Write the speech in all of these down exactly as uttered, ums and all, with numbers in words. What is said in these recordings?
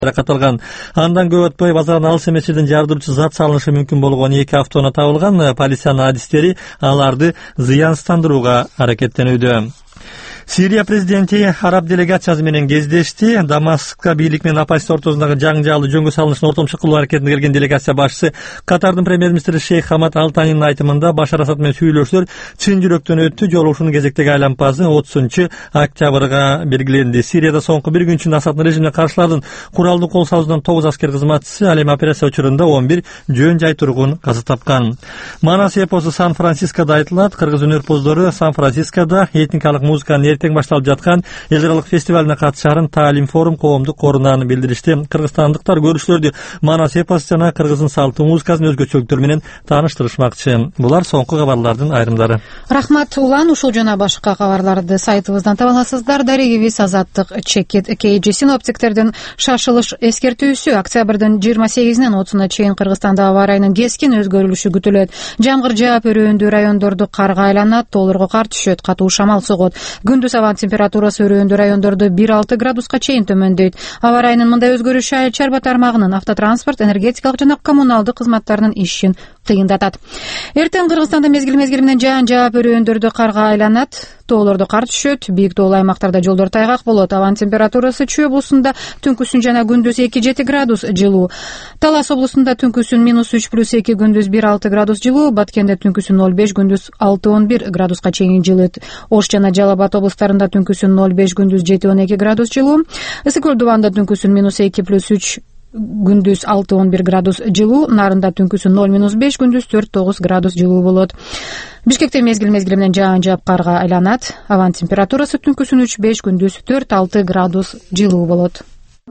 каталган. Андан көп өтпөй базардан алыс эмес жерден жардырчу зат салынышы мүмкүн болгон эки автоунаа табылган. Полициянын адистери аларды зыянсыздандырууга аракеттенүүдө. Сирия президенти араб делегациясы менен кездешти. Дамаскка бийлик менен оппозиция ортосундагы жаңжалды жөнгө салынышын ортомчу кылуу аракетине келген делегация башчысы Катардын премьер-министри Шейх Хамад Ал-Танинин айтымында Башар Асад менен сүйлөшүүлөр чын жүрөктөн өттү. Жолугушуунун кезектеги айлампасы отузунчу октябрга белгиленди. Сирияда соңку бир күн ичинде Асаддын режимине каршылардын куралдуу кол салуусунан тогуз аскер кызматчысы, ал эми операция учурунда он бир жөн жай тургун каза тапкан. Манас эпосу Сан-Францискода айтылат. Кыргыз өнөрпоздору Сан-Францискода этникалык музыканын тең башталып жаткан эл аралык фестивалине катышаарын Таалим форум коомдук корунан билдиришти. Кыргызстандыктар көрүүчүлөрдү Манас эпос жана кыргыздын салттуу музыкасынын өзгөчөлүктөрү менен тааныштырышмакчы. Булар соңку кабарлардын айрымдары. Рахмат улан, ушул жана башка кабарларды сайтыбыздан таба аласыздар. Дарегибиз Азаттык чекит кей джи синоптиктердин шашылыш эскертүүсү октябрдын жыйырма сегизинен отузуна чейин Кыргызстанда аба ырайынын кескин өзгөрүлүшү күтүлөт. Жамгыр жаап, өрөөндүү райондорду карга айланат, тоолорго кар түшөт, катуу шамал согот. Күндүз аба температурасы өрөөндүү райондордо бир алты градуска чейин төмөндөйт. Аба ырайынын мындай өзгөрүшү айыл чарба тармагынын автотранспорт, энергетикалык жана коммуналдык кызматтарынын ишин кыйындатат. Эртең Кыргызстанда мезгил-мезгили менен жаан жаап, өрөөндөрдө карга айланат, тоолордо кар түшөт, бийик тоолуу аймактарда жолдор тайгак болот. Абанын температурасы Чүй облусунда түнкүсүн жана күндүз эки жети градус жылуу. Талас облусунда түнкүсүн минус үч плюс эки, күндүз бир алты градус жылуу. Баткенде түнкүсүн ноль беш, күндүз алты он бир градуска чейин жылыт. Ош жана Жалал Абад облустарында түнкүсүн ноль беш, күндүз жети он эки градус жылуу. Ысык көл Дубанда түнкүсүн минус эки плюс үч, күндүз алты он бир градус жылуу. Нарында түнкүсүн ноль минус беш, күндүз төрт тогуз градус жылуу болот. Бишкекте мезгил-мезгили менен жаан жаап, карга айланат. Абанын температурасы түнкүсүн үч беш, күндүз төрт алты градус жылуу болот.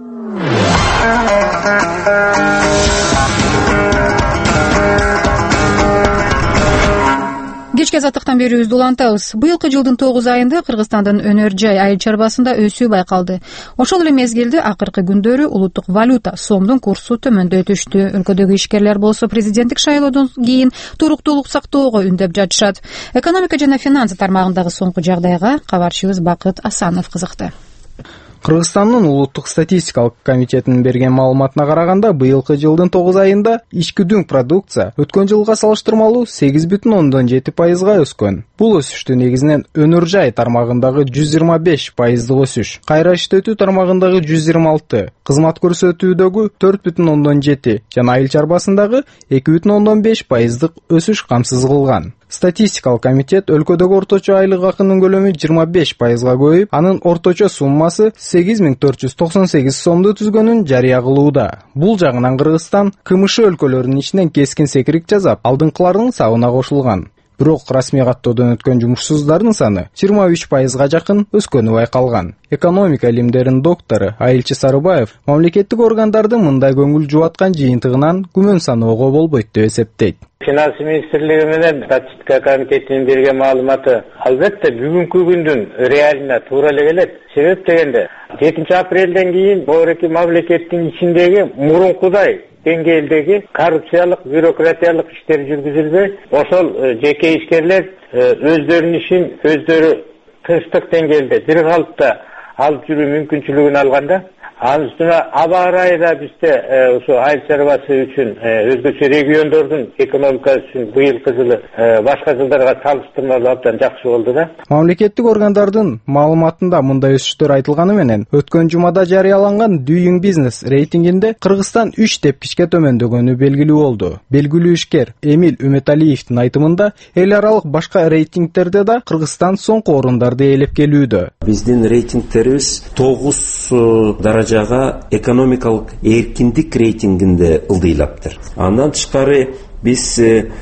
Кечки азаттыктан берүүбүздү улантабыз. Быйылкы жылдын тогуз айында Кыргызстандын өнөр жай айыл чарбасында өсүү байкалды. Ошол эле мезгилде акыркы күндөрү улуттук валюта сомдун курсу төмөндөй түштү. Өлкөдөгү ишкерлер болсо президенттик шайлоодон кийин туруктуулук сактоого үндөп жатышат. Экономика жана финансы тармагындагы соңку жагдайга кабарчыбыз Бакыт Асанов кызыкты. Кыргызстандын улуттук статистикалык комитетинин берген маалыматына караганда, быйылкы жылдын тогуз айында ички дүң продукция өткөн жылга салыштырмалуу сегиз бүтүн ондон жети пайызга өскөн. Бул өсүштү негизинен өнөр жай тармагындагы жүз жыйырма беш пайыздык өсүш, кайра иштетүү тармагындагы жүз жыйырма алты, кызмат көрсөтүүдөгү төрт бүтүн ондон жети жана айыл чарбасындагы эки бүтүн ондон беш пайыздык өсүш камсыз кылган. Статистикалык комитет өлкөдөгү орточо айлык акынын көлөмү жыйырма беш пайызга көбөйүп, анын орточо суммасы сегиз миң төрт жүз токсон сегиз сомду түзгөнүн жарыя кылууда. Бул жагынан Кыргызстан КМШ өлкөлөрүнүн ичинен кескин секирик жасап, алдыңкылардын сабына кошулган. Бирок расмий каттоодон өткөн жумушсуздардын саны жыйырма үч пайызга жакын өскөнү байкалган. Экономика илимдеринин доктору Айылчы Сарыбаев мамлекеттик органдардын мындай көңүл жубаткан жыйынтыгынан күмөн саноого болбойт деп эсептейт. Финанс министрлиги менен статистика комитетинин берген маалыматы албетте бүгүнкү күндүн реалына туура эле келет. Себеп дегенде жетинчи апрелден кийин бул эки мамлекеттин ичиндеги мурункудай деңгээлдеги коррупциялык, бюрократиялык иштер жүргүзүлбөй, ошол жеке ишкерлер өздөрүнүн ишин өздөрү тынчтык деңгээлде бир калыпта алып жүрүү мүмкүнчүлүгүн алганда, анын үстүнө аба ырайы да бизде ошо айыл чарбасы үчүн, өзгөчө региондордун экономикасы үчүн быйылкы жылы башка жылдарга салыштырмалуу абдан жакшы болду да. Мамлекеттик органдардын маалыматында мындай өсүштөр айтылганы менен, өткөн жумада жарыяланган Doing Business рейтингинде Кыргызстан үч тепкичке төмөндөгөнү белгилүү болду. Белгилүү ишкер Эмил Үмөталиевдин айтымында, эл аралык башка рейтингтерде да Кыргызстан соңку орундарды ээлеп келүүдө. Биздин рейтингтерибиз тогуз даража экономикалык эркиндик рейтингинде ылдыйлаптыр. Андан тышкары биз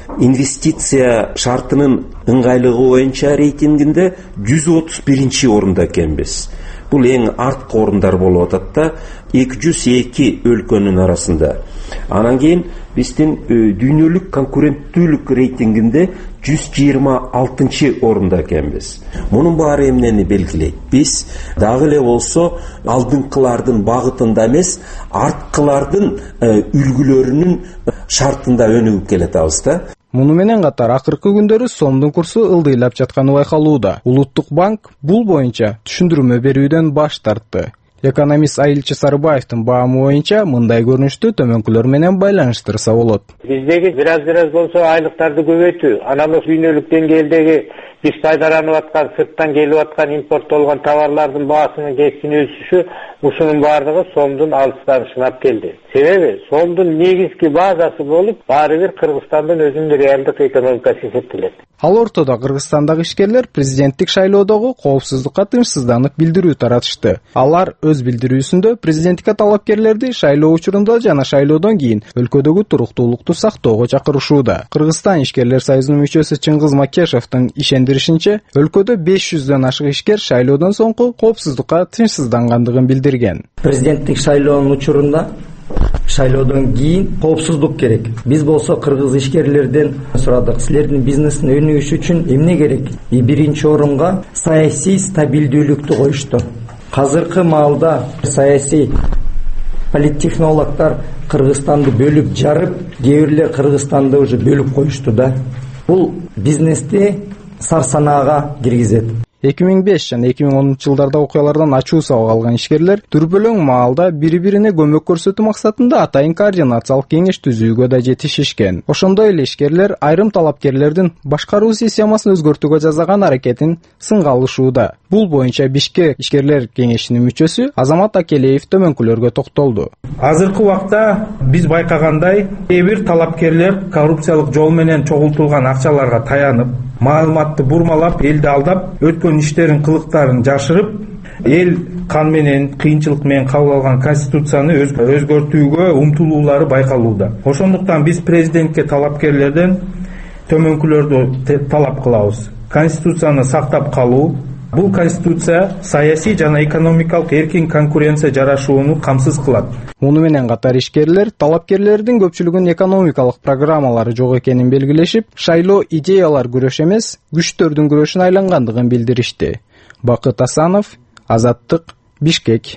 инвестиция шартынын ыңгайлыгы боюнча рейтингинде жүз отуз биринчи орунда экенбиз. Бул эң арткы орундар болуп атат да, эки жүз эки өлкөнүн арасында. Анан кийин биздин дүйнөлүк конкуренттүүлүк рейтингинде жүз жыйырма алтынчы орунда экенбиз. Мунун баары эмнени белгилейт? Биз дагы эле болсо алдыңкылардын багытында эмес, арткылардын үлгүлөрүнүн шартында өнүгүп келатабыз да. Муну менен катар акыркы күндөрү сомдун курсу ылдыйлап жатканы байкалууда. Улуттук банк бул боюнча түшүндүрмө берүүдөн баш тартты. Экономист Айылчы Сарыбаевдин баамы боюнча мындай көрүнүштү төмөнкүлөр менен байланыштырса болот. Биздеги бираз-бираз болсо айлыктарды көбөйтүү, аналык дүйнөлүк деңгээлдеги биз пайдаланып аткан, сырттан келип аткан импорттолгон товарлардын баасынын кескин өсүшү ушунун баардыгы сомдун алыстан сынап келди. Себеби сомдун негизги базасы болуп, баары бир Кыргызстандын өзүнүн реалдык экономикасы эсептелет. Ал ортодо Кыргызстандагы ишкерлер президенттик шайлоодогу коопсуздукка тынчсызданып билдирүү таратышты. Алар өз билдирүүсүндө президенттикке талапкерлерди шайлоо учурунда жана шайлоодон кийин өлкөдөгү туруктуулукту сактоого чакырышууда. Кыргызстан ишкерлер союзунун мүчөсү Чыңгыз Макешевдин ишендиришинче, өлкөдө беш жүздөн ашык ишкер шайлоодон соңку коопсуздукка тынчсыздангандыгын билдирген. Президенттик шайлоонун учурунда шайлоодон кийин коопсуздук керек. Биз болсо кыргыз ишкерлерден сурадык. Силердин бизнестин өнүгүшү үчүн эмне керек? И биринчи орунга саясий стабилдүүлүктү коюшту. Азыркы маалда саясий политтехнологдор Кыргызстанды бөлүп жарып, кээ бирлер Кыргызстанды уже бөлүп коюшту да. Бул бизнести сарсанаага киргизет. эки миң беш жана эки миң онунчу жылдарда окуялардан ачуу сабак алган ишкерлер дүрбөлөң маалда бири-бирине көмөк көрсөтүү максатында атайын координациялык кеңеш түзүүгө да жетишишкен. Ошондой эле ишкерлер айрым талапкерлердин башкаруу системасын өзгөртүүгө жасаган аракетин сынга алышууда. Бул боюнча Бишкек ишкерлер кеңешинин мүчөсү Азамат Акелеев төмөнкүлөргө токтолду. Азыркы убакта биз байкагандай, кээ бир талапкерлер коррупциялык жол менен чогултулган акчаларга таянып, маалыматты бурмалап, элди алдап, өткөн иштерин, кылыктарын жашырып, эл кан менен, кыйынчылык менен кабыл алган конституцияны өзгөртүүгө умтулуулары байкалууда. Ошондуктан биз президентке талапкерлерден төмөнкүлөрдү талап кылабыз. Конституцияны сактап калуу. Бул конституция саясий жана экономикалык эркин конкуренция жарашууну камсыз кылат. Муну менен катар ишкерлер талапкерлердин көпчүлүгүнүн экономикалык программалары жок экенин белгилешип, шайлоо идеялар күрөш эмес, күчтөрдүн күрөшүнө айлангандыгын билдиришти. Бакыт Асанов, Азаттык, Бишкек.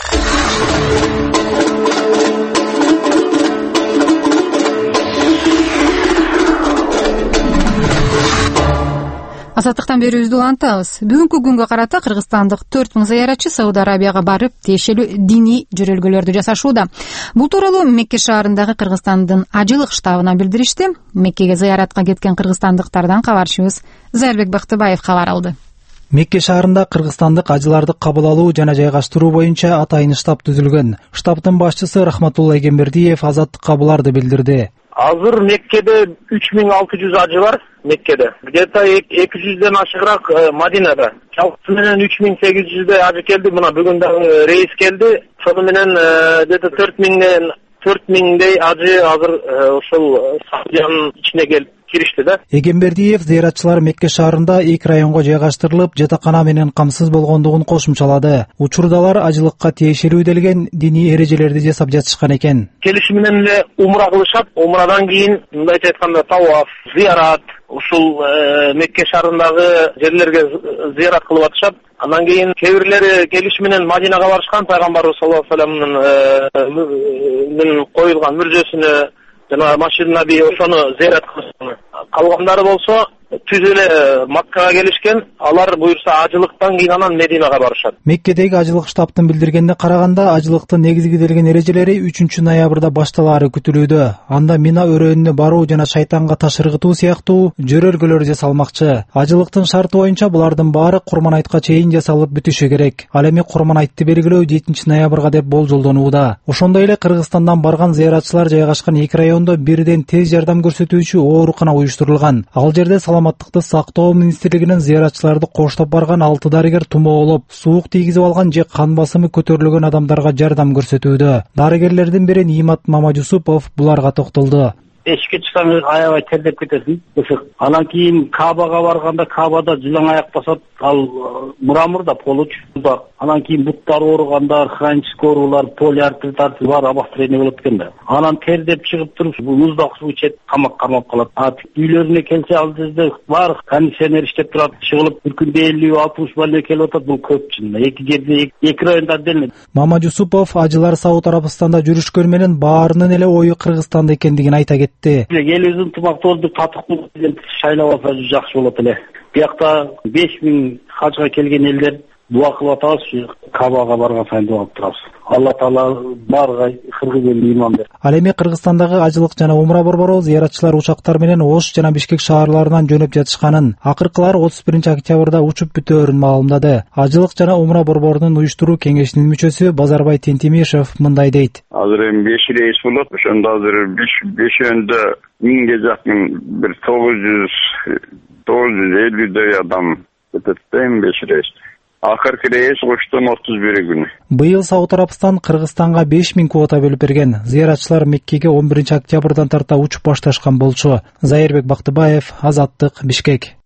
Азаттыктан берүүбүздү улантабыз. Бүгүнкү күнгө карата кыргызстандык төрт миң зыяратчы Сауд Арабияга барып, тиешелүү диний жөрөлгөлөрдү жасашууда. Бул тууралуу Мекке шаарындагы Кыргызстандын ажылык штабына билдиришти. Меккеге зыяратка кеткен кыргызстандыктардан кабарчыбыз Зарбек Бактыбаев кабар алды. Мекке шаарында кыргызстандык ажыларды кабыл алуу жана жайгаштыруу боюнча атайын штаб түзүлгөн. Штабтын башчысы Рахматулла Эгембердиев Азаттыкка буларды билдирди. Азыр Меккеде үч миң алты жүз ажы бар. Меккеде. Где-то эки жүздөн ашыгыраак Мадинада. Жалпысы менен үч миң сегиз жүздөй ажы келди. Мына бүгүн дагы рейс келди. Шону менен где-то төрт миңден төрт миңдей ажы азыр ошол Саудиянын ичине келип киришти да. Эгембердиев зыяратчылар Мекке шаарында эки районго жайгаштырылып, жатакана менен камсыз болгондугун кошумчалады. Учурдалар ажылыкка тиешелүү делген диний эрежелерди жасап жатышкан экен. Келиши менен эле умра кылышат. Умрадан кийин мындайча айтканда таваф, зыярат, ушул Мекке шаарындагы жерлерге зыярат кылып атышат. Андан кийин кээ бирлери келиши менен Мадинага барышкан, пайгамбарыбыз саллаллаху алейхи вассаламдын коюлган мүрзөсүнө жана Машир Наби ошону зыярат кылышкан. Калгандары болсо түз эле Маккага келишкен. Алар буюрса ажылыктан кийин анан Мединага барышат. Меккедеги ажылык штабтын билдиргенине караганда, ажылыктын негизги делген эрежелери үчүнчү ноябрда башталаары күтүлүүдө. Анда Мина өрөөнүнө баруу жана шайтанга таш ыргытуу сыяктуу жөрөлгөлөр жасалмакчы. Ажылыктын шарты боюнча булардын баары Курманайтка чейин жасалып бүтүшү керек. Ал эми Курманайтты белгилөө жетинчи ноябрга деп болжолдонууда. Ошондой эле Кыргызстандан барган зыяратчылар жайгашкан эки райондо бирден тез жардам көрсөтүүчү оорукана уюштурулган. Ал жерде саламаттыкты сактоо министрлигинин зыяратчыларды коштоп барган алты дарыгер тумоолоп, суук тийгизип алган же кан басымы көтөрүлгөн адамдарга жардам көрсөтүүдө. Дарыгерлердин бири Нимат Мамажусупов буларга токтолду. Эшикке чыксаң аябай тердеп кетесиң. Ысык. Анан кийин Кабага барганда Кабада жылаң аяк басат, ал мурамурда получ. Анан кийин буттар ооругандар, хронический оорулар, полиартрит бар, обострение болот экен да. Анан тердеп чыгып туруп, муздак суу ичет, камак кармап калат. А үйлөрүнө келсе ал жерде бар кондиционер иштеп турат, чыгылып бир күндө элүү алтымыш больной келип атат. Бул көп чын. Эки жерде эки районда отдельно. Мамажусупов ажылар Сауд Арабистанда жүрүшкөн менен баарынын эле ою Кыргызстанда экендигин айта кетти. Элибиздин тумактоодо татыктуу шайлап алса жакшы болот эле. Биякта беш миң хажга келген элдер дуа кылып атабыз, Кабага барган сайын дуа кылып турабыз. Алла Таала баарга кыргыз элине иман берсин. Ал эми Кыргызстандагы ажылык жана умра борбору зыяратчылар учактар менен Ош жана Бишкек шаарларынан жөнөп жатышканын, акыркылары отуз биринчи октябрда учуп бүтөөрүн маалымдады. Ажылык жана умра борборунун уюштуруу кеңешинин мүчөсү Базарбай Тентимишев мындай дейт. Азыр эми беш рейс болот. Ошондо азыр бешөөндө миңге жакын бир тогуз жүз тогуз жүз элүүдөй адам өтөт да эми беш рейс. Акыркы рейс оштон отуз бири күнү. Быйыл Сауд Арабстан Кыргызстанга беш миң квота бөлүп берген. Зыяратчылар Меккеге он биринчи октябрдан тарта учуп башташкан болчу. Зайырбек Бактыбаев, Азаттык, Бишкек.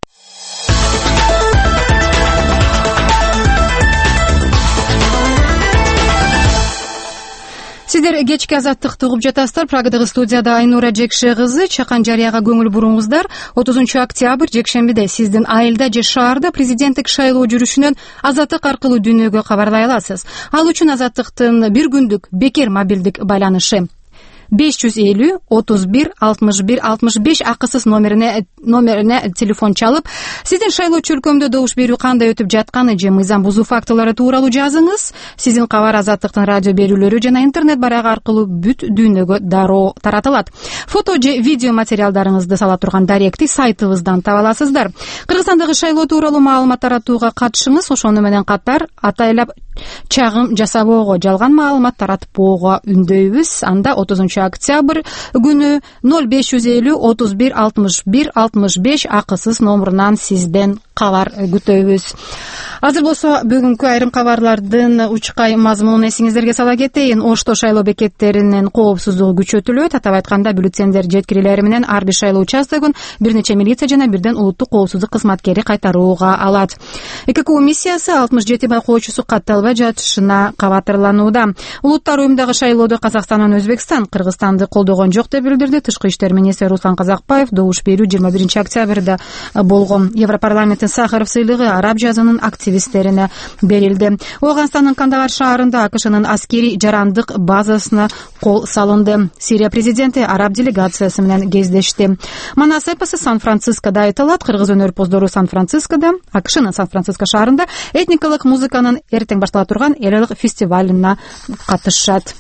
Сиздер кечки Азаттыкты угуп жатасыздар. Прагадагы студияда Айнура Жекше кызы. Чакан жарыяга көңүл буруңуздар. отузунчу октябрь жекшембиде сиздин айылда же шаарда президенттик шайлоо жүрүшүнөн Азаттык аркылуу дүйнөгө кабардай аласыз. Ал үчүн Азаттыктын бир күндүк бекер мобилдик байланышы беш жүз элүү отуз бир алтымыш бир алтымыш беш акысыз номерине номерине телефон чалып, сиздин шайлоочу өлкөмдө добуш берүү кандай өтүп жатканы же мыйзам бузуу фактылары тууралуу жазыңыз. Сиздин кабар Азаттыктын радио берүүлөрү жана интернет барагы аркылуу бүт дүйнөгө дароо таратылат. Фото же видео материалдарыңызды сала турган даректи сайтыбыздан таба аласыздар. Кыргызстандагы шайлоо тууралуу маалымат таратууга катышыңыз. Ошону менен катар атайлап чагым жасабоого, жалган маалымат таратпоого үндөйбүз. Анда отузунчу октябрь күнү ноль беш жүз элүү отуз бир алтымыш бир алтымыш беш акысыз номурунан сизден кабар күтөбүз. Азыр болсо бүгүнкү айрым кабарлардын учкай мазмунун эсиңиздерге сала кетейин. Ошто шайлоо бекеттеринин коопсуздугу күчөтүлөт. Атап айтканда, бюллетендер жеткирилери менен ар бир шайлоо участогун бир нече милиция жана бирден улуттук коопсуздук кызматкери кайтарууга алат. ЭККУ миссиясы алтымыш жети байкоочусу катталбай жатышына кабатырланууда. Улуттар уюмдагы шайлоодо Казакстан менен Өзбекстан Кыргызстанды колдогон жок деп билдирди. Тышкы иштер министри Руслан Казакбаев добуш берүү жыйырма биринчи октябрда болгон. Европарламенттин Сахаров сыйлыгы араб жазынын активисттерине берилди. Оганстандын Кандагар шаарында АКШнын аскери жарандык базасына кол салынды. Сирия президенти араб делегациясы менен кездешти. Манас эпосы Сан-Францискода айтылат. Кыргыз өнөрпоздору Сан-Францискода, АКШнын Сан-Франциско шаарында этникалык музыканын эртең баштала турган эл аралык фестивалына катышат.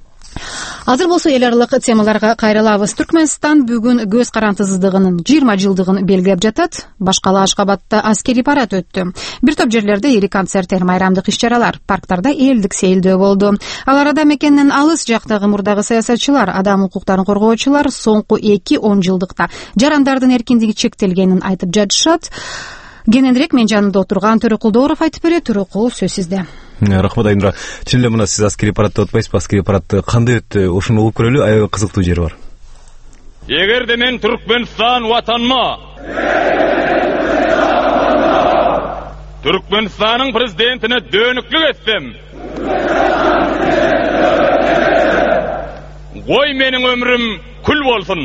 Азыр болсо эл аралык темаларга кайрылабыз. Түркмөнстан бүгүн көз карандысыздыгынын жыйырма жылдыгын белгилеп жатат. Башкала Ашкабадта аскери парад өттү. Бир топ жерлерде ири концерттер, майрамдык иш-чаралар, парктарда элдик сейилдөө болду. Ал арада мекенден алыс жактагы мурдагы саясатчылар, адам укуктарын коргоочулар соңку эки он жылдыкта жарандардын эркиндиги чектелгенин айтып жатышат. Кененирээк мен жанымда отурган Төрөкул Дооров айтып берет. Төрөкул, сөз сизде. Рахмат Айнура. Чын эле мына сиз аскери парадты отпайсызбы? Аскери парадты кандай өттү? Ошону угуп көрөлү. Аябай кызыктуу жери бар. Эгерде мен Түркмөнстан ватаныма, Түркмөнстандын президентине дөнүктүк этсем, ой менин өмүрүм күл болсун.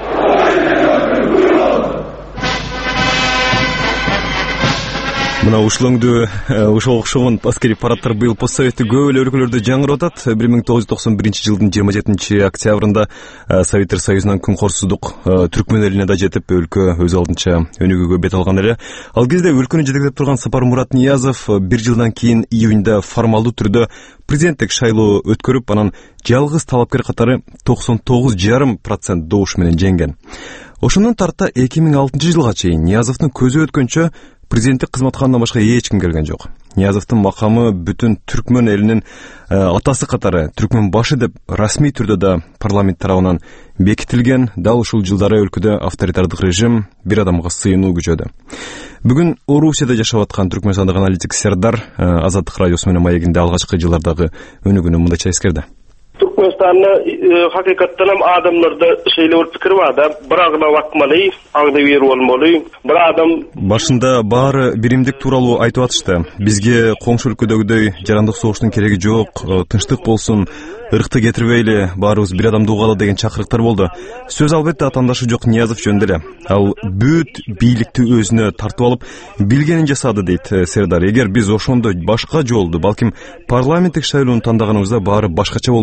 Мына ушулаңды ошого окшогон аскери парадтар быйыл постсоветтик көп эле өлкөлөрдө жаңырып атат. бир миң тогуз жүз токсон биринчи жылдын жыйырма жетинчи октябрында Советтер Союзунан күнкорсуздук Түркмөн элине да жетип, өлкө өз алдынча өнүгүүгө бет алган эле. Ал кезде өлкөнү жетектеп турган Сапармурат Ниязов бир жылдан кийин июньда формалдуу түрдө президенттик шайлоо өткөрүп, анан жалгыз талапкер катары токсон тогуз жарым процент добуш менен жеңген. Ошондон тарта эки миң алтынчы жылга чейин Ниязовдун көзү өткөнчө президенттик кызматканынан башка эч ким келген жок. Ниязовдун макамы бүтүн Түркмөн элинин атасы катары Түркмөн башы деп расмий түрдө да парламент тарабынан бекитилген. Дал ушул жылдары өлкөдө авторитардык режим бир адамга сыйынуу күчөдө. Бүгүн Орусияда жашап аткан түркмөнстандык аналитик Сердар Азаттык радиосу менен маегинде алгачкы жылдардагы өнүгүүнү мындайча эскерди. Türkmenistan'da hakikaten hem adamlarda şeyle bir fikir var da, bırağına bakmalı, ağda bir olmalı, bir adam... Başında bari birimdik tuuralı айтып атышты. Bizge koңшу өлкөдөгүдөй жарандык согуштун кереги жок, тынчтык болсун, ыркты кетирбейли, баарыбыз бир адамды угалы деген чакырыктар болду. Сөз албетте атандашы жок Ниязов жөнүндө эле. Ал бүт бийликти өзүнө тартып алып, билгенин жасады дейт Сердар. Эгер биз ошондо башка жолду, балким парламенттик шайлоону тандаганыбызда баары башкача болмок деп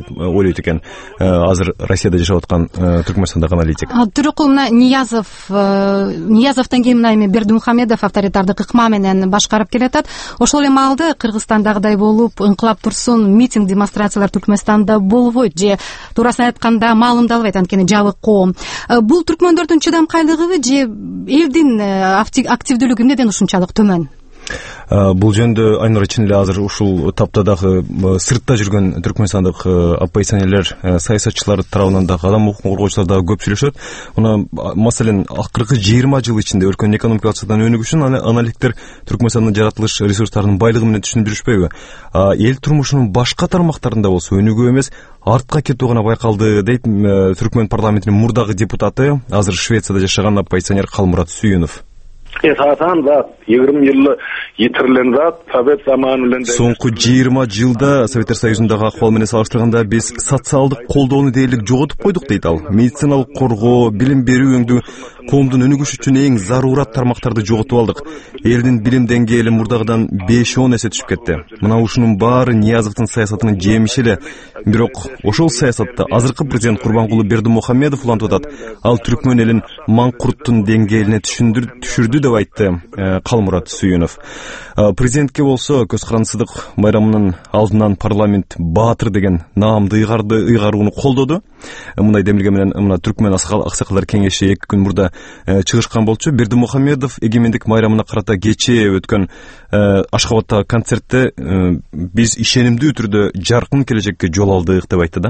деп ойлойт экен азыр Россияда жашап аткан Түркмөнстандагы аналитик. Түркүл мына Ниязов Ниязовдон кийин мына эми Бердимухамедов авторитардык ыкма менен башкарып келатат. Ошол эле маалда Кыргызстандагыдай болуп ыңкылап турсун митинг демонстрациялар Түркмөнстанда болбойт же туурасын айтканда маалымдалбайт, анткени жабык коом. Бул түркмөндөрдүн чыдамкайлыгыбы же элдин активдүүлүгү эмнеден ушунчалык төмөн? Бул жөнүндө Айнура чын эле азыр ушул тапта дагы сыртта жүргөн түркмөнстандык оппозиционерлер, саясатчылар тарабынан дагы адам укугун коргоочулар дагы көп сүйлөшөт. Мына маселен акыркы жыйырма жыл ичинде өлкөнүн экономикалык жактан өнүгүшүн аналиттер Түркмөнстандын жаратылыш ресурстарынын байлыгы менен түшүндүрүшпөйбү? Эл турмушунун башка тармактарында болсо өнүгүү эмес, артка кетүү гана байкалды дейт Түркмөн парламентинин мурдагы депутаты, азыр Швецияда жашаган оппозиционер Калмурат Сүйүнов. Эсасан зат yigirma yıllı yitirilen zat Совет заманы менен соңку жыйырма жылда Советтер Союзундагы акыбал менен салыштырганда биз социалдык колдоону дээрлик жоготуп койдук дейт ал. Медициналык коргоо, билим берүү өңдүү коомдун өнүгүшү үчүн эң зарурат тармактарды жоготуп алдык. Элдин билим деңгээли мурдагыдан беш он эсе түшүп кетти. Мына ушунун баары Ниязовдун саясатынын жемиши эле. Бирок ошол саясатта азыркы президент Курбангулы Бердимухамедов улантып атат. Ал түркмөн элин маңкурттун деңгээлине түшүрдү деп айтты Калмурат Сүйүнов. Президентке болсо көз карандысыздык майрамынын алдынан парламент баатыр деген наамды ыйгарды ыйгарууну колдоду. Мындай демилге менен мына түркмөн аксакалдар кеңеши эки күн мурда чыгышкан болчу. Бердимухамедов эгемендик майрамына карата кечээ өткөн Ашхабадтагы концертте биз ишенимдүү түрдө жаркын келечекке жол алдык деп айтты да.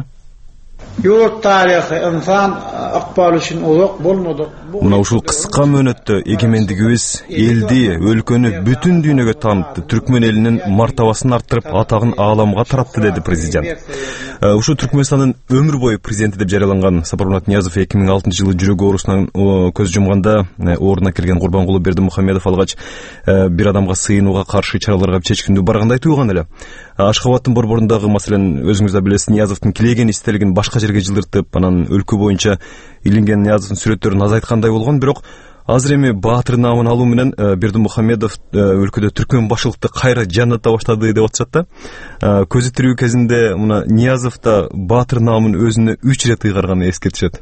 Yurt tarixi insan aqbal üçün uzak bolmadı. Мына ушул кыска мөөнөттө эгемендигибиз элди, өлкөнү бүтүн дүйнөгө таанытты. Түркмөн элинин мартабасын арттырып, атагын ааламга таратты деди президент. Ушу Түркмөнстандын өмүр бою президенти деп жарыяланган Сапармурат Ниязов эки миң алтынчы жылы жүрөк оорусунан көз жумганда ооруна кирген Курбангулы Бердимухамедов алгач бир адамга сыйынууга каршы чараларга чечкиндүү баргандай туйган эле. Ашхабадтын борборундагы маселен өзүңүз да билесиз, Ниязовдун килеген истелигин башка жерге жылдыртып, анан өлкө боюнча илинген Ниязовдун сүрөттөрүн азайткандай болгон. Бирок азыр эми баатыр наамын алуу менен Бердимухамедов өлкөдө түркмөн башчылыкты кайра жанната баштады деп атышат да. Көзү тирүү кезинде мына Ниязов да баатыр наамын өзүнө үч ирет ыйгарганын эскертишет.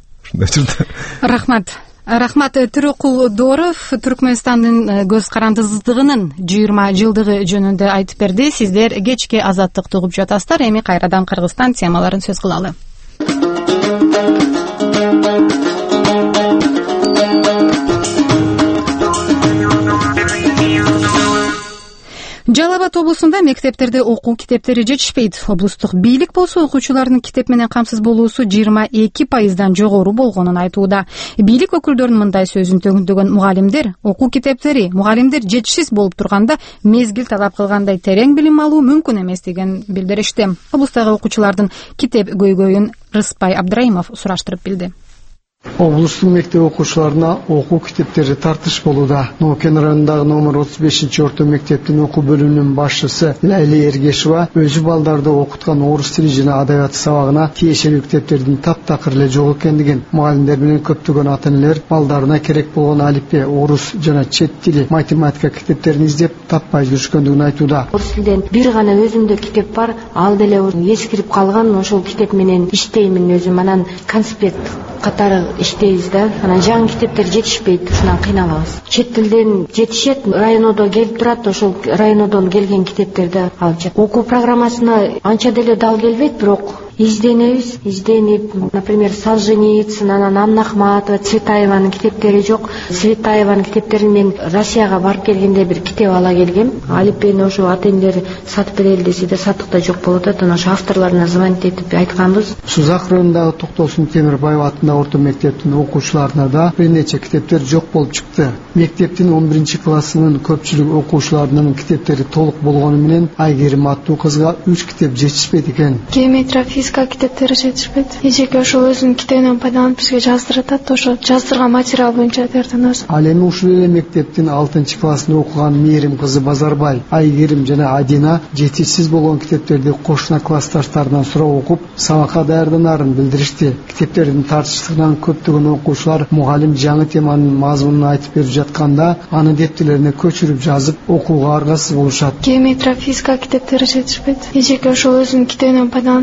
Рахмат. Рахмат. Түрөкул Дооров Түркмөнстандын көз карандысыздыгынын жыйырма жылдыгы жөнүндө айтып берди. Сиздер кечке азаттыкты угуп жатасыздар. Эми кайрадан Кыргызстан темаларын сөз кылалы. Жалал Абад облусунда мектептерде окуу китептери жетишпейт. Облустук бийлик болсо окуучулардын китеп менен камсыз болуусу жыйырма эки пайыздан жогору болгонун айтууда. Бийлик өкүлдөрүнүн мындай сөзүн төгүндөгөн мугалимдер окуу китептери мугалимдер жетишсиз болуп турганда мезгил талап кылгандай терең билим алуу мүмкүн эмес деген билдиришти. Облустагы окуучулардын китеп көйгөйүн Рыспай Абдраимов сураштырып билди. Облустук мектеп окуучуларына окуу китептери тартыш болууда. Ноокен районундагы номер отуз бешинчи орто мектептин окуу бөлүмүнүн башчысы Лайли Эргешова өзү балдарды окуткан орус тили жана адабияты сабагына тиешелүү китептердин таптакыр эле жок экендигин, мугалимдер менен көптөгөн ата-энелер балдарына керек болгон алифбе, орус жана чет тили, математика китептерин издеп таппай жүрүшкөндүгүн айтууда. Орус тилден бир гана өзүмдө китеп бар, ал деле эскирип калган, ошол китеп менен иштеймин өзүм, анан конспект катары иштейбиз да. Анан жаңы китептер жетишпейт, ушунан кыйналабыз. Чет тилден жетишет, районодо келип турат, ошол районодон келген китептерди алып жатат. Окуу программасына анча деле дал келбейт, бирок изденебиз, изденип, например, Солженицын, анан Анна Ахматова, Цветаеванын китептери жок. Цветаеванын китептерин мен Россияга барып келгенде бир китеп ала келгем. Алиппени ошо ата-энелер сатып берели десе да сатыкта жок болуп атат. Ошо авторлоруна звонить этип айтканбыз. Сузак районундагы Токтосун Темирбаев атындагы орто мектептин окуучуларына да бир нече китептер жок болуп чыкты. Мектептин он биринчи классынын көпчүлүк окуучуларынын китептери толук болгону менен Айгерим аттуу кызга үч китеп жетишпейт экен. Геометрия, физика китептери жетишпейт. Эжеке ошол өзүнүн китебинен пайдаланып бизге жаздырат, ошо жаздырган материал боюнча бердин өзү. Ал эми ушул эле мектептин алтынчы классында окуган Мээрим кызы Базарбай, Айгерим жана Адина жетишсиз болгон китептерди кошуна классташтарынан сурап окуп, сабакка даярданарын билдиришти. Китептердин тартыштыгынан көптөгөн окуучулар мугалим жаңы теманын мазмунун айтып берип жатканда, аны дептерлерине көчүрүп жазып, окууга аргасыз болушат. Геометрия, физика китептери жетишпейт. Эжеке ошол өзүнүн китебинен пайдаланып бизге жаздырат.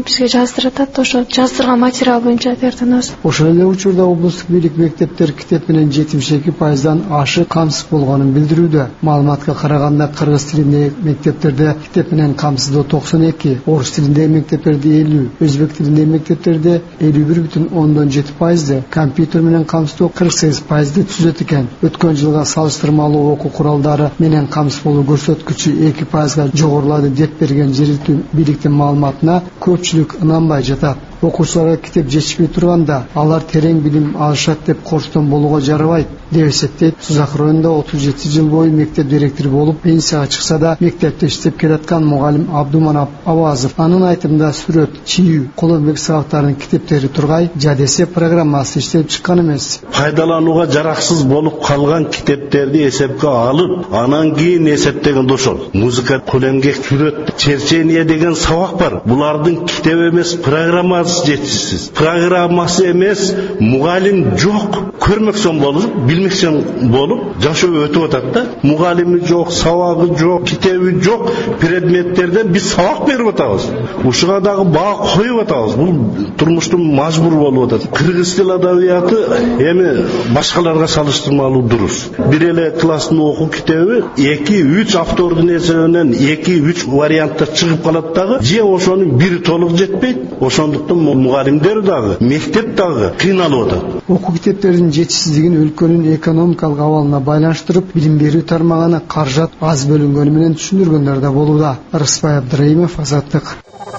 жаздырат, ошо жаздырган материал боюнча тердинөз. Ошол эле учурда облустук бийлик мектептер китеп менен жетимиш эки пайыздан ашык камсыз болгонун билдирүүдө. Маалыматка караганда кыргыз тилиндеги мектептерде китеп менен камсыздоо токсон эки, орус тилиндеги мектептерде элүү, өзбек тилиндеги мектептерде элүү бир бүтүн ондон жети пайызды, компьютер менен камсыздоо кырк сегиз пайызды түзөт экен. Өткөн жылга салыштырмалуу окуу куралдары менен камсыз болуу көрсөткүчү эки пайызга жогорулады деп берген жергиликтүү бийликтин маалыматына көпчүлүк ынанбай жатат. Окуучуларга китеп жетишпей турганда алар терең билим алышат деп корчтон болууга жарабайт деп эсептейт. Сузак районунда отуз жети жыл бою мектеп директору болуп, пенсияга чыкса да мектепте иштеп келаткан мугалим Абдуманап Абазов. Анын айтымында сүрөт, чийүү, кол эмгек сабактарынын китептери тургай, жадесе программасы иштеп чыккан эмес. Пайдаланууга жараксыз болуп калган китептерди эсепке алып, анан кийин эсептеген ошол. Музыка, кол эмгек, сүрөт, черчение деген сабак бар. Булардын китеп эмес, программасы жетишсиз. Программасы эмес, мугалим жок. Көрмөксөн болуп, билмексен болуп, жашоо өтүп атат да. Мугалими жок, сабагы жок, китеби жок, предметтерден биз сабак берип атабыз. Ушуга дагы баа коюп атабыз. Бул турмуштун мажбур болуп атат. Кыргыз тил адабияты эми башкаларга салыштырмалуу дурус. Бир эле класстын окуу китеби эки үч автордун эсебинен эки үч вариантта чыгып калат дагы, же ошонун бири толук жетпейт. Ошондуктан мугалимдер дагы, мектеп дагы кыйналып атат. Окуу китептердин жетишсиздигин өлкөнүн экономикалык абалына байланыштырып, билим берүү тармагына каржат аз бөлүнгөнү менен түшүндүргөндөр да болууда. Рыспай Абдраимов, Азаттык.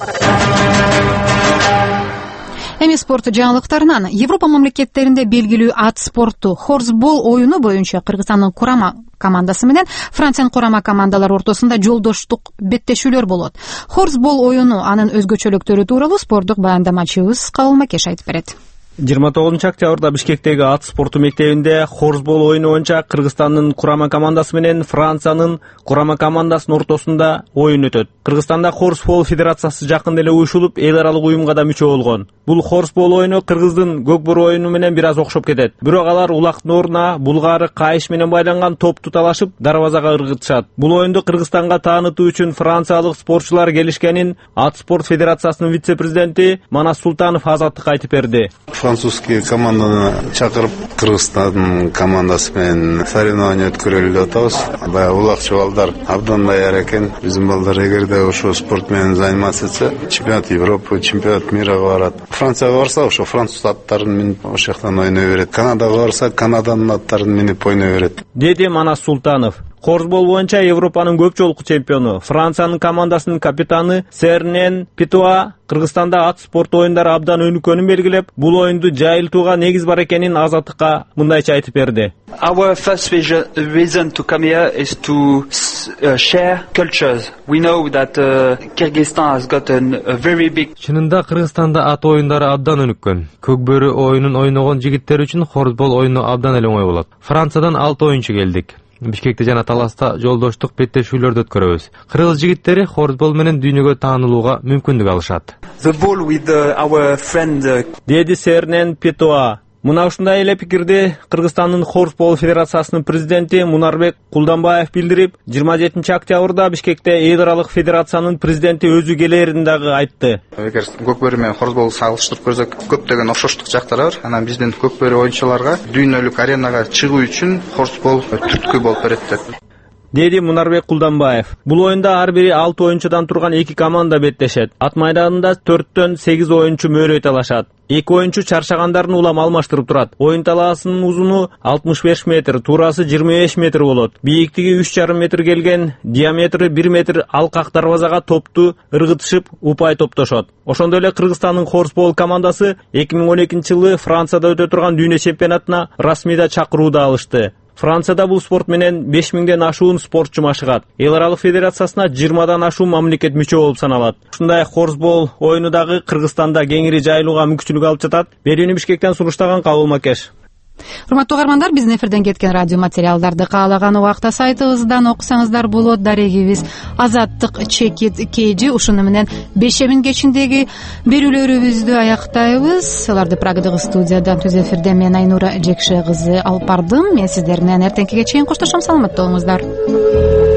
Эми спорт жаңылыктарынан. Европа мамлекеттеринде белгилүү ат спорту хорсбол оюну боюнча Кыргызстандын курама командасы менен Франциянын курама командалары ортосунда жолдоштук беттешүүлөр болот. Хорсбол оюну, анын өзгөчөлүктөрү тууралуу спорттук баяндамачыбыз Кабыл Макеш айтып берет. жыйырма тогузунчу октябрда Бишкектеги ат спорту мектебинде хорсбол оюну боюнча Кыргызстандын курама командасы менен Франциянын курама командасынын ортосунда оюн өтөт. Кыргызстанда хорсбол федерациясы жакында эле уюшулуп, эл аралык уюмга да мүчө болгон. Бул хорсбол оюну Кыргыздын көкбөр оюну менен бир аз окшоп кетет. Бирок алар улактын ордуна булгары кайыш менен байланган топту талашып, дарбазага ыргытышат. Бул оюнду Кыргызстанга таанытуу үчүн франциялык спортчулар келишкенин ат спорт федерациясынын вице-президенти Манас Султанов Азаттыкка айтып берди. Французский команданы чакырып, Кыргызстандын командасы менен соревнование өткөрөлү деп атабыз. Баягы улакчы балдар абдан даяр экен. Биздин балдар эгерде ошо спорт менен заниматься этсе, чемпионат Европы, чемпионат мирга барат. Францияга барса, ошо француз аттарын минип ошол жактан ойной берет. Канадага барса, Канаданын аттарын минип ойной берет. Деди Манас Султанов. Хорсбол боюнча Европанын көп жолку чемпиону, Франциянын командасынын капитаны Сернен Питуа Кыргызстанда ат спорт оюндары абдан өнүккөнүн белгилеп, бул оюнду жайылтууга негиз бар экенин Азаттыкка мындайча айтып берди. Our first reason to come here is to uh, share cultures. We know that uh, Kyrgyzstan has gotten a very big. Чынында Кыргызстанда ат оюндары абдан өнүккөн. Көкбөрү оюнун ойногон жигиттер үчүн хорсбол оюну абдан эле оңой болот. Франциядан алты оюнчу келдик. Бишкекте жана Таласта жолдоштук беттешүүлөрдү өткөрөбүз. Кыргыз жигиттери хорсбол менен дүйнөгө таанылууга мүмкүндүк алышат. The ball with uh, our friend uh... Деди Сернен Питуа. Мына ушундай эле пикирди Кыргызстандын хорсбол федерациясынын президенти Мунарбек Кулданбаев билдирип, жыйырма жетинчи октябрда Бишкекте эл аралык федерациянын президенти өзү келерин дагы айтты. Эгер көкбөрү менен хорсбол салыштырып көрсөк, көптөгөн окшоштук жактары бар. Анан биздин көкбөрү оюнчуларга дүйнөлүк аренага чыгуу үчүн хорсбол түрткү болуп берет деп. Деди Мунарбек Кулданбаев. Бул оюнда ар бири алты оюнчудан турган эки команда беттешет. Ат майданында төрттөн сегиз оюнчу мөөрөй талашат. Эки оюнчу чарчагандарын улам алмаштырып турат. Оюн талаасынын узуну алтымыш беш метр, туурасы жыйырма беш метр болот. Бийиктиги үч жарым метр келген, диаметри бир метр алкак дарбазага топту ыргытышып, упай топтошот. Ошондой эле Кыргызстандын хорсбол командасы эки миң он экинчи жылы Францияда өтө турган дүйнө чемпионатына расмийда чакырууду алышты. Францияда бул спорт менен беш миңден ашуун спортчу машыгат. Эл аралык федерациясына жыйырмадан ашуун мамлекет мүчө болуп саналат. Ушундай хорсбол оюну дагы Кыргызстанда кеңири жайылууга мүмкүнчүлүк алып жатат. Берүүнү Бишкектен суруштаган Кабыл Макеш. Урматтуу угармандар, биздин эфирден кеткен радио материалдарды каалаган убакта сайтыбыздан окусаңыздар болот. Дарегибиз Азаттык чекит kg. Ушуну менен бешемин кечиндеги берүүлөрүбүздү аяктайбыз. Аларды Прагдагы студиядан түз эфирде мен Айнура Жекше кызы алып бардым. Мен сиздер менен эртеңкиге чейин коштошом. Саламатта болуңуздар.